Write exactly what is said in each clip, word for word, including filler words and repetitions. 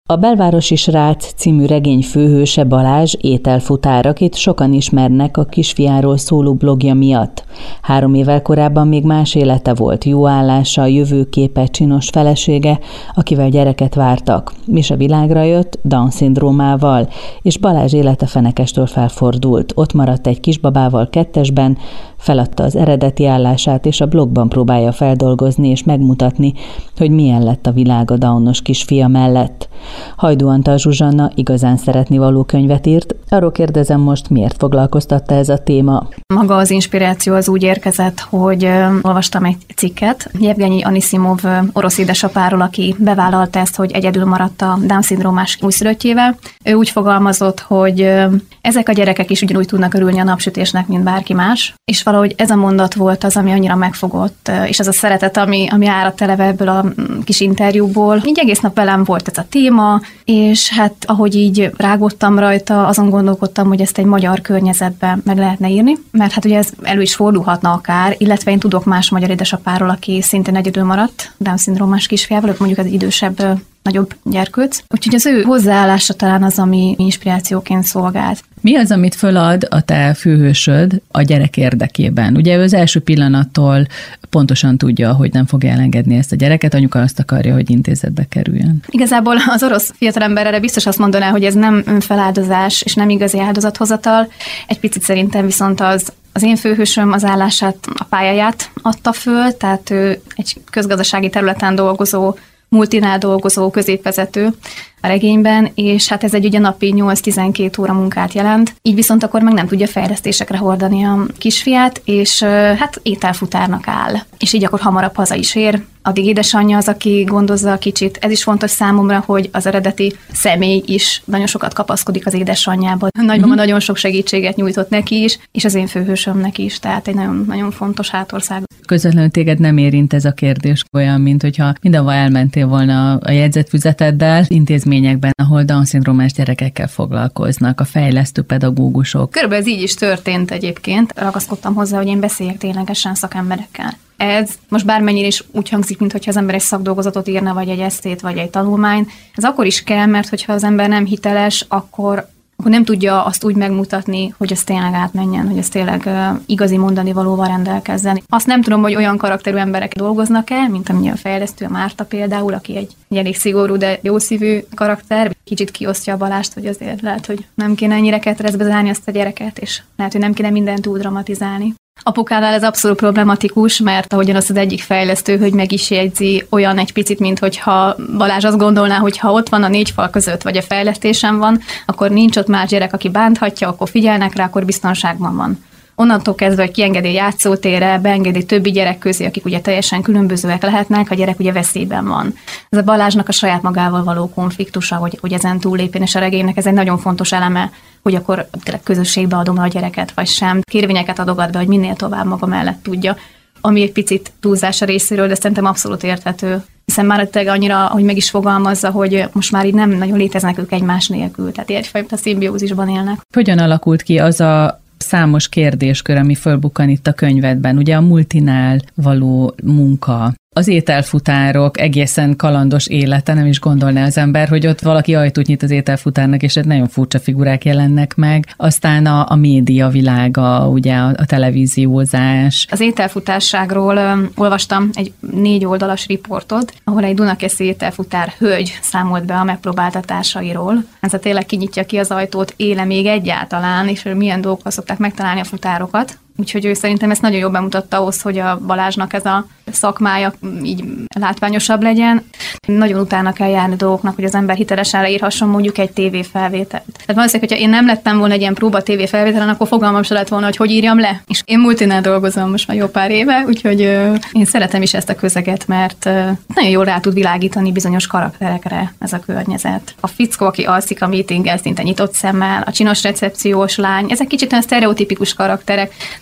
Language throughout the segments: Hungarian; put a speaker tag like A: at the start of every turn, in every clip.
A: A Belvárosi srác című regény főhőse Balázs ételfutár, akit sokan ismernek a kisfiáról szóló blogja miatt. Három évvel korábban még más élete volt, jó állása, jövőképe, csinos felesége, akivel gyereket vártak. Misa világra jött Down-szindrómával, és Balázs élete fenekestől felfordult. Ott maradt egy kisbabával kettesben, feladta az eredeti állását, és a blogban próbálja feldolgozni és megmutatni, hogy milyen lett a világ a Downos kisfia mellett. Hajdú Antal Zsuzsanna igazán szeretnivaló könyvet írt. Arról kérdezem most, miért foglalkoztatta ez a téma?
B: Maga az inspiráció az úgy érkezett, hogy uh, olvastam egy cikket Jevgenyi Anisimov uh, orosz édesapáról, aki bevállalta ezt, hogy egyedül maradt a Down-szindrómás újszülöttjével. Ő úgy fogalmazott, hogy uh, ezek a gyerekek is ugyanúgy tudnak örülni a napsütésnek, mint bárki más. És valahogy ez a mondat volt az, ami annyira megfogott, uh, és az a szeretet, ami, ami áradt eleve ebből a kis interjúból. Így egész nap velem volt ez a téma, és hát ahogy így rágottam rajta, azon gondolkodtam, hogy ezt egy magyar környezetben meg lehetne írni, mert hát ugye ez elő is fordulhatna akár, illetve én tudok más magyar édesapáról, aki szintén egyedül maradt, Down-szindrómás kisfiával, mondjuk az idősebb, nagyobb gyerkőc. Úgyhogy az ő hozzáállása talán az, ami inspirációként szolgált.
C: Mi az, amit fölad a te főhősöd a gyerek érdekében? Ugye ő az első pillanattól pontosan tudja, hogy nem fogja elengedni ezt a gyereket, anyuka azt akarja, hogy intézetbe kerüljön.
B: Igazából az orosz fiatalember erre biztos azt mondaná, hogy ez nem önfeláldozás, és nem igazi áldozathozatal. Egy picit szerintem viszont az Az én főhősöm az állását, a pályáját adta föl, tehát ő egy közgazdasági területen dolgozó, multinál dolgozó középvezető a regényben, és hát ez egy ugye napi nyolc-tizenkét óra munkát jelent, így viszont akkor meg nem tudja fejlesztésekre hordani a kisfiát, és hát ételfutárnak áll. És így akkor hamarabb haza is ér. Addig édesanyja az, aki gondozza a kicsit. Ez is fontos számomra, hogy az eredeti személy is nagyon sokat kapaszkodik az édesanyjába. Nagymama mm-hmm. nagyon sok segítséget nyújtott neki is, és az én főhősömnek is, tehát egy nagyon, nagyon fontos hátország.
C: Közvetlenül téged nem érint ez a kérdés, olyan, mint hogyha mindenhol elmentél volna a jegyzetfüzeteddel, intézményekben, ahol Down-szindrómás gyerekekkel foglalkoznak, a fejlesztő pedagógusok.
B: Körülbelül ez így is történt egyébként. Ragaszkodtam hozzá, hogy én beszéljek ténylegesen szakemberekkel. Ez most bármennyire is úgy hangzik, mintha az ember egy szakdolgozatot írna, vagy egy eszét, vagy egy tanulmányt. Ez akkor is kell, mert hogyha az ember nem hiteles, akkor akkor nem tudja azt úgy megmutatni, hogy ez tényleg átmenjen, hogy ez tényleg uh, igazi mondani valóval rendelkezzen. Azt nem tudom, hogy olyan karakterű emberek dolgoznak el, mint amilyen a fejlesztő, a Márta például, aki egy, egy elég szigorú, de jószívű karakter. Kicsit kiosztja a Balást, hogy azért lehet, hogy nem kéne ennyire ketrezbe zárni azt a gyereket, és lehet, hogy nem kéne mindent túl dramatizálni. Apukánál ez abszolút problematikus, mert ahogyan azt az egyik fejlesztő, hogy meg is jegyzi, olyan egy picit, mint hogyha Balázs azt gondolná, hogy ha ott van a négy fal között, vagy a fejlesztésen van, akkor nincs ott más gyerek, aki bánthatja, akkor figyelnek rá, akkor biztonságban van. Onnantól kezdve, hogy kiengedi játszótérre, beengedi többi gyerek közé, akik ugye teljesen különbözőek lehetnek, a gyerek ugye veszélyben van. Ez a Balázsnak a saját magával való konfliktusa, hogy, hogy ezen túllépjen, és a regénynek ez egy nagyon fontos eleme, hogy akkor tényleg közösségbe adom a gyereket, vagy sem. Kérvényeket adogat be, hogy minél tovább maga mellett tudja, ami egy picit túlzás a részéről, de szerintem abszolút érthető. Hiszen már tényleg annyira, hogy meg is fogalmazza, hogy most már így nem nagyon léteznek ők egymás nélkül, tehát egyfajta szimbiózisban élnek.
C: Hogyan alakult ki az a számos kérdéskör, ami fölbukkan itt a könyvedben? Ugye a multinál való munka, az ételfutárok egészen kalandos élete, nem is gondolná az ember, hogy ott valaki ajtót nyit az ételfutárnak, és nagyon furcsa figurák jelennek meg. Aztán a, a média világa, ugye a, a televíziózás.
B: Az ételfutárságról um, olvastam egy négy oldalas riportot, ahol egy dunakeszi ételfutár hölgy számolt be a megpróbáltatásairól. Ez a tényleg kinyitja ki az ajtót, éle még egyáltalán, és milyen dolgokkal szokták megtalálni a futárokat. Úgyhogy ő szerintem ezt nagyon jól bemutatta ahhoz, hogy a Balázsnak ez a szakmája így látványosabb legyen. Nagyon utána kell járni dolgoknak, hogy az ember hitelesen leírhasson mondjuk egy tévéfelvételt. Tehát valószínűleg, hogyha én nem lettem volna egy ilyen próba tévéfelvételen, akkor fogalmam se lett volna, hogy hogy írjam le. És én multinál dolgozom most már jó pár éve, úgyhogy uh, én szeretem is ezt a közeget, mert uh, nagyon jól rá tud világítani bizonyos karakterekre ez a környezet. A fickó, aki alszik a meetingen szinte nyitott szemmel, a csinos recepciós lány, ezek kicsit olyan sztereotipikus karakterek, de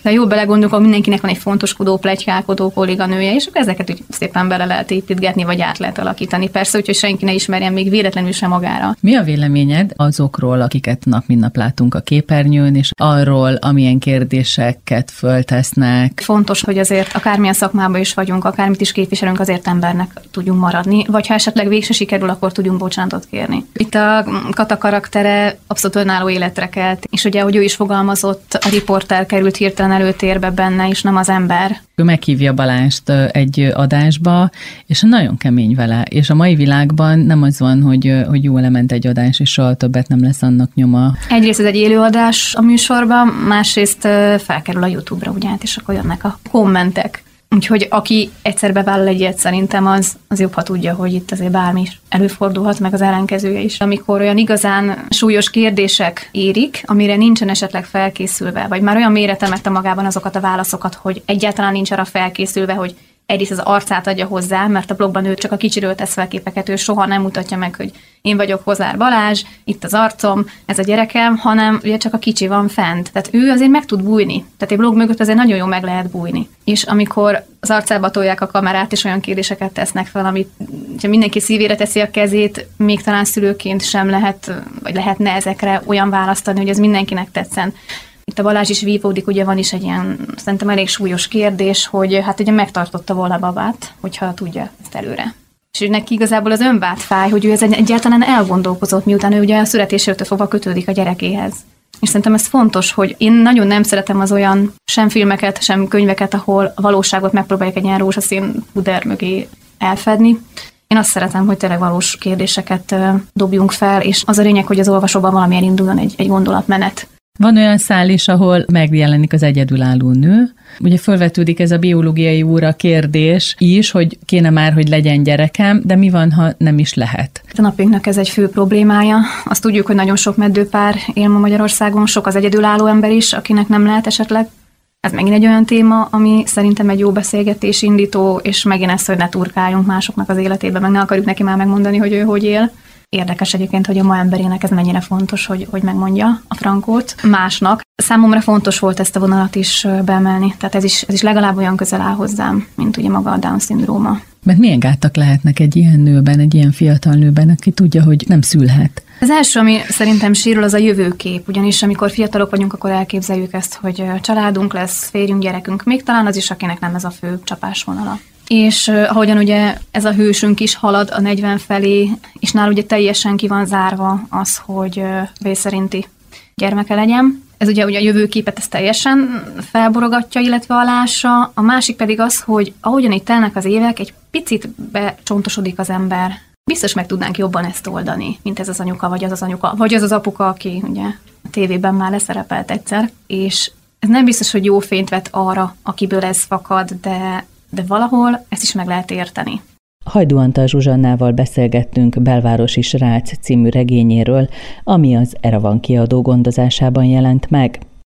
B: Ha jól belegondolok, akkor mindenkinek van egy fontoskodó, pletykálkodó kolléganője, és akkor ezeket úgy szépen bele lehet építgetni, vagy át lehet alakítani. Persze, úgyhogy senki ne ismerjen még véletlenül sem magára.
C: Mi a véleményed azokról, akiket nap mint nap látunk a képernyőn, és arról, amilyen kérdéseket föltesznek?
B: Fontos, hogy azért akármilyen szakmában is vagyunk, akármit is képviselünk, azért embernek tudjunk maradni, vagy ha esetleg végse sikerül, akkor tudjunk bocsánatot kérni. Itt a Kata karaktere abszolút önálló életre kelt, és ugye, ahogy ő is fogalmazott, a riporter került hirtelen előtérbe benne, és nem az ember.
C: Ő meghívja Balást egy adásba, és nagyon kemény vele. És a mai világban nem az van, hogy, hogy jól lement egy adás, és soha többet nem lesz annak nyoma.
B: Egyrészt ez egy élőadás a műsorban, másrészt felkerül a YouTube-ra, ugye, és akkor jönnek a kommentek. Úgyhogy aki egyszer bevállal egy ilyet, szerintem az, az jobb, ha tudja, hogy itt azért bármi is előfordulhat, meg az ellenkezője is. Amikor olyan igazán súlyos kérdések érik, amire nincsen esetleg felkészülve, vagy már olyan mélyre temette magában azokat a válaszokat, hogy egyáltalán nincs arra felkészülve, hogy egyrészt az arcát adja hozzá, mert a blogban ő csak a kicsiről tesz fel képeket, ő soha nem mutatja meg, hogy én vagyok Hozár Balázs, itt az arcom, ez a gyerekem, hanem ugye csak a kicsi van fent. Tehát ő azért meg tud bújni. Tehát egy blog mögött azért nagyon jól meg lehet bújni. És amikor az arcába tolják a kamerát, és olyan kérdéseket tesznek fel, amit ha mindenki szívére teszi a kezét, még talán szülőként sem lehet, vagy lehetne ezekre olyan választ adni, hogy ez mindenkinek tetszen. Itt a Balázs is vívódik, ugye van is egy ilyen, szerintem elég súlyos kérdés, hogy hát ugye megtartotta volna a babát, hogyha tudja ezt előre. És neki igazából az önvád fáj, hogy ő ezen egyáltalán elgondolkozott, miután ő ugye a születésétől fogva kötődik a gyerekéhez. És szerintem ez fontos, hogy én nagyon nem szeretem az olyan sem filmeket, sem könyveket, ahol a valóságot megpróbálják egy ilyen rózsaszín puder mögé elfedni. Én azt szeretem, hogy tényleg valós kérdéseket dobjunk fel, és az a lényeg, hogy az olvasóban valamilyen induljon egy, egy gondolatmenet.
C: Van olyan szál is, ahol megjelenik az egyedülálló nő. Ugye felvetődik ez a biológiai óra kérdés is, hogy kéne már, hogy legyen gyerekem, de mi van, ha nem is lehet?
B: A napjunknak ez egy fő problémája. Azt tudjuk, hogy nagyon sok meddőpár él ma Magyarországon, sok az egyedülálló ember is, akinek nem lehet esetleg. Ez megint egy olyan téma, ami szerintem egy jó beszélgetés indító, és megint ez, hogy ne turkáljunk másoknak az életébe, meg ne akarjuk neki már megmondani, hogy ő hogy él. Érdekes egyébként, hogy a ma emberének ez mennyire fontos, hogy, hogy megmondja a frankót másnak. Számomra fontos volt ezt a vonalat is beemelni, tehát ez is, ez is legalább olyan közel áll hozzám, mint ugye maga a Down-szindróma.
C: Mert milyen gátak lehetnek egy ilyen nőben, egy ilyen fiatal nőben, aki tudja, hogy nem szülhet?
B: Az első, ami szerintem sérül, az a jövőkép, ugyanis amikor fiatalok vagyunk, akkor elképzeljük ezt, hogy családunk lesz, férjünk, gyerekünk, még talán az is, akinek nem ez a fő csapásvonala. És uh, ahogyan ugye ez a hősünk is halad a negyven felé, és nál ugye teljesen ki van zárva az, hogy uh, vészszerinti gyermeke legyen. Ez ugye, ugye a jövőképet ezt teljesen felborogatja, illetve alássa. A másik pedig az, hogy ahogyan itt telnek az évek, egy picit becsontosodik az ember. Biztos meg tudnánk jobban ezt oldani, mint ez az anyuka, vagy az az anyuka, vagy az az apuka, aki ugye a tévében már leszerepelt egyszer. És ez nem biztos, hogy jó fényt vet arra, akiből ez fakad, de de valahol ezt is meg lehet érteni.
A: Hajdú Antal Zsuzsannával beszélgettünk Belvárosi Srác című regényéről, ami az Eravan kiadó gondozásában jelent meg.